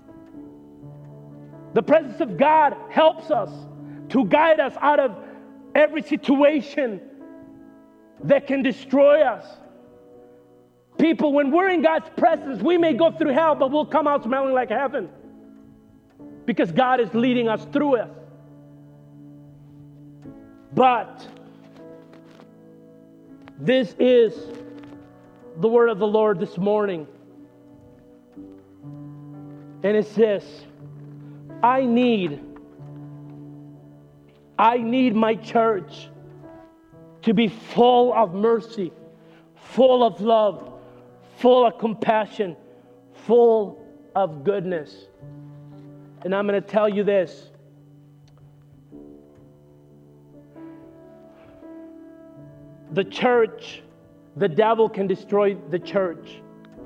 The presence of God helps us to guide us out of every situation that can destroy us. People, when we're in God's presence, we may go through hell, but we'll come out smelling like heaven because God is leading us through it. But this is the word of the Lord this morning. And it's this: I need, I need my church to be full of mercy, full of love, full of compassion, full of goodness. And I'm going to tell you this. The church, the devil can destroy the church.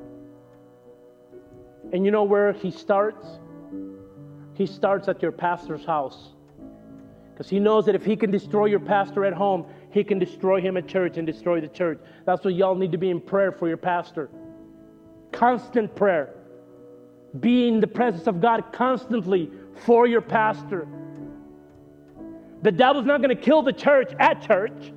And you know where he starts? He starts at your pastor's house. Because he knows that if he can destroy your pastor at home, he can destroy him at church and destroy the church. That's why y'all need to be in prayer for your pastor. Constant prayer. Be in the presence of God constantly for your pastor. The devil's not going to kill the church at church.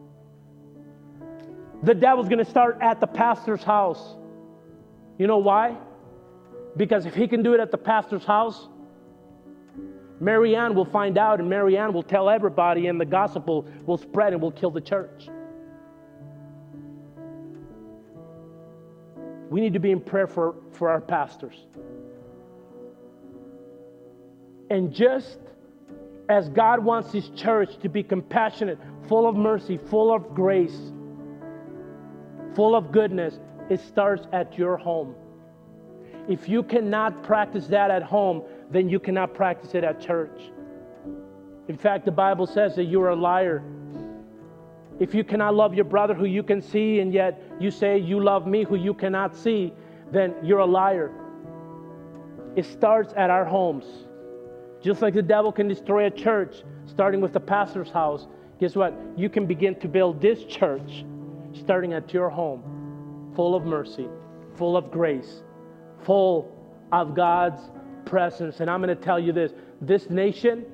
The devil's going to start at the pastor's house. You know why? Because if he can do it at the pastor's house, Mary Ann will find out, and Mary Ann will tell everybody, and the gospel will spread and will kill the church. We need to be in prayer for, for our pastors. And just as God wants His church to be compassionate, full of mercy, full of grace, full of goodness, it starts at your home. If you cannot practice that at home, then you cannot practice it at church. In fact, the Bible says that you're a liar. If you cannot love your brother who you can see, and yet you say you love me who you cannot see, then you're a liar. It starts at our homes. Just like the devil can destroy a church, starting with the pastor's house, guess what? You can begin to build this church starting at your home, full of mercy, full of grace, full of God's presence. And I'm going to tell you this, this nation,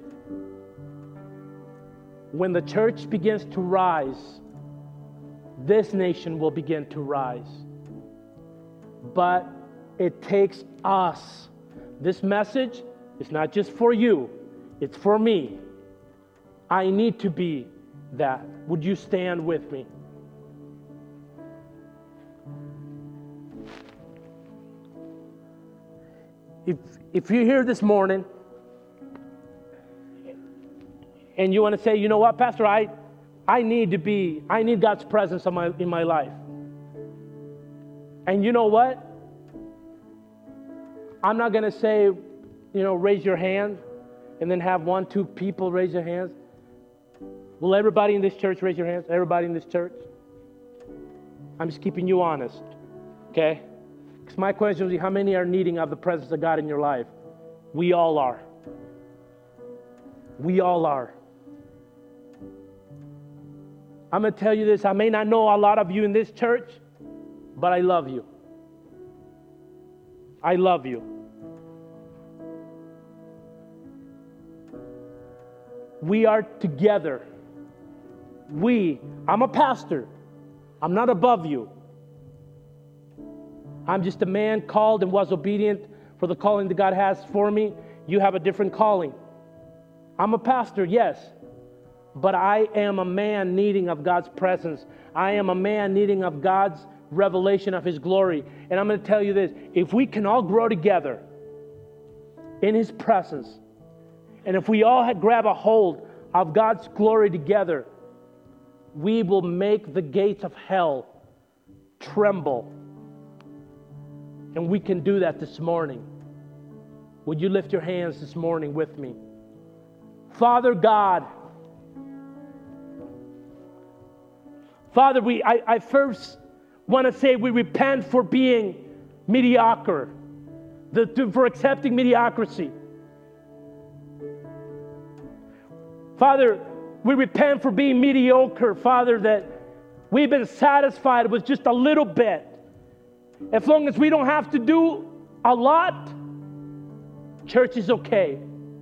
when the church begins to rise, this nation will begin to rise. But it takes us. This message is not just for you, it's for me. I need to be that. Would you stand with me? If, if you're here this morning and you want to say, you know what, Pastor, I, I need to be, I need God's presence in my, in my life. And you know what? I'm not going to say, you know, raise your hand and then have one, two people raise their hands. Will everybody in this church raise your hands? Everybody in this church? I'm just keeping you honest, okay? Because my question is, how many are needing of the presence of God in your life? We all are. We all are. I'm going to tell you this. I may not know a lot of you in this church, but I love you. I love you. We are together. We, I'm a pastor. I'm not above you. I'm just a man called and was obedient for the calling that God has for me. You have a different calling. I'm a pastor, yes, but I am a man needing of God's presence. I am a man needing of God's revelation of His glory. And I'm going to tell you this, if we can all grow together in His presence, and if we all had grab a hold of God's glory together, we will make the gates of hell tremble. And we can do that this morning. Would you lift your hands this morning with me? Father God, Father, we I, I first want to say we repent for being mediocre, the, to, for accepting mediocrity. Father, we repent for being mediocre, Father, that we've been satisfied with just a little bit. As long as we don't have to do a lot, church is okay.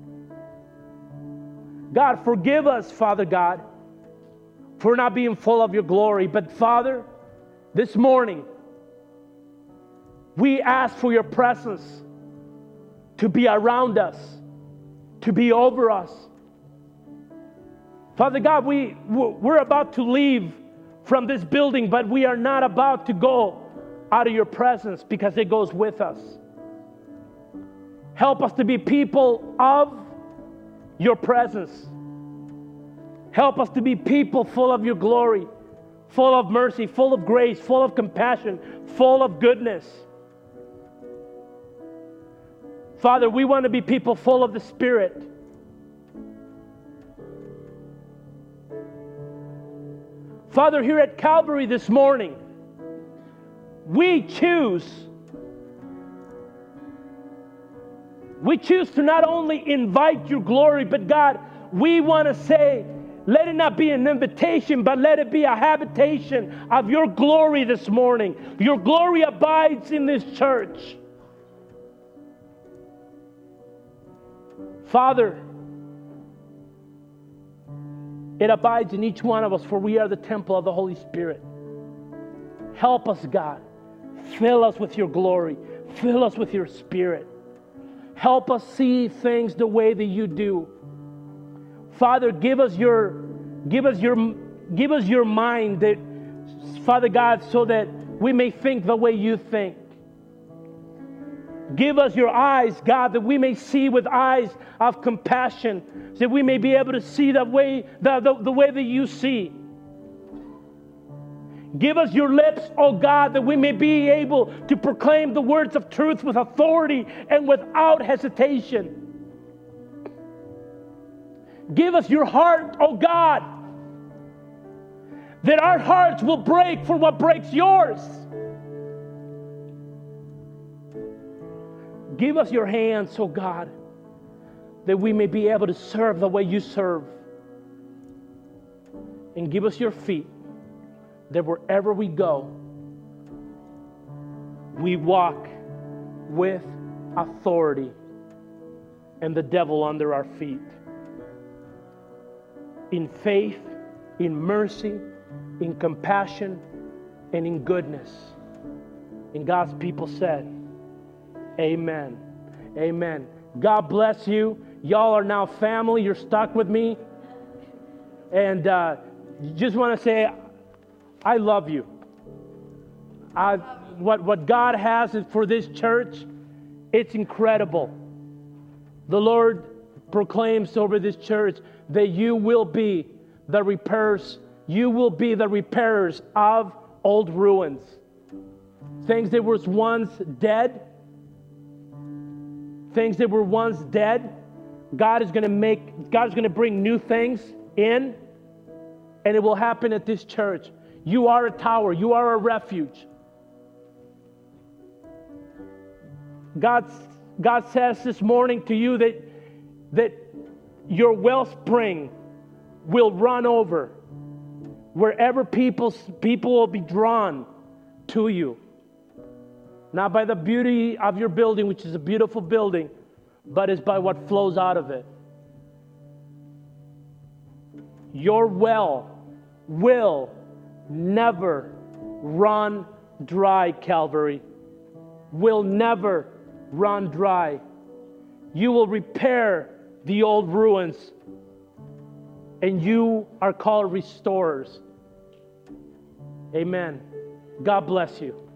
God, forgive us, Father God, for not being full of your glory. But Father, this morning, we ask for your presence to be around us, to be over us. Father God, we, we're about to leave from this building, but we are not about to go out of your presence because it goes with us. Help us to be people of your presence. Help us to be people full of your glory, full of mercy, full of grace, full of compassion, full of goodness. Father, we want to be people full of the Spirit. Father, here at Calvary this morning, we choose, we choose to not only invite your glory, but God, we want to say, let it not be an invitation, but let it be a habitation of your glory this morning. Your glory abides in this church. Father, it abides in each one of us, for we are the temple of the Holy Spirit. Help us, God. Fill us with your glory. Fill us with your Spirit. Help us see things the way that you do. Father, give us your, give us your, give us your mind, that, Father God, so that we may think the way you think. Give us your eyes, God, that we may see with eyes of compassion, so that we may be able to see the way, the, the, the way that you see. Give us your lips, oh God, that we may be able to proclaim the words of truth with authority and without hesitation. Give us your heart, oh God, that our hearts will break for what breaks yours. Give us your hands, oh God, that we may be able to serve the way you serve. And give us your feet, that wherever we go, we walk with authority and the devil under our feet. In faith, in mercy, in compassion, and in goodness. And God's people said, amen. Amen. God bless you. Y'all are now family. You're stuck with me. And uh, just want to say, I love you. I, what, what God has for this church, it's incredible. The Lord proclaims over this church that you will be the repairers. You will be the repairers of old ruins. Things that were once dead, things that were once dead, God is going to make, God is going to bring new things in, and it will happen at this church. You are a tower. You are a refuge. God, God says this morning to you that, that your wellspring will run over wherever people, people will be drawn to you. Not by the beauty of your building, which is a beautiful building, but it's by what flows out of it. Your well will never run dry, Calvary. Will never run dry. You will repair the old ruins, and you are called restorers. Amen. God bless you.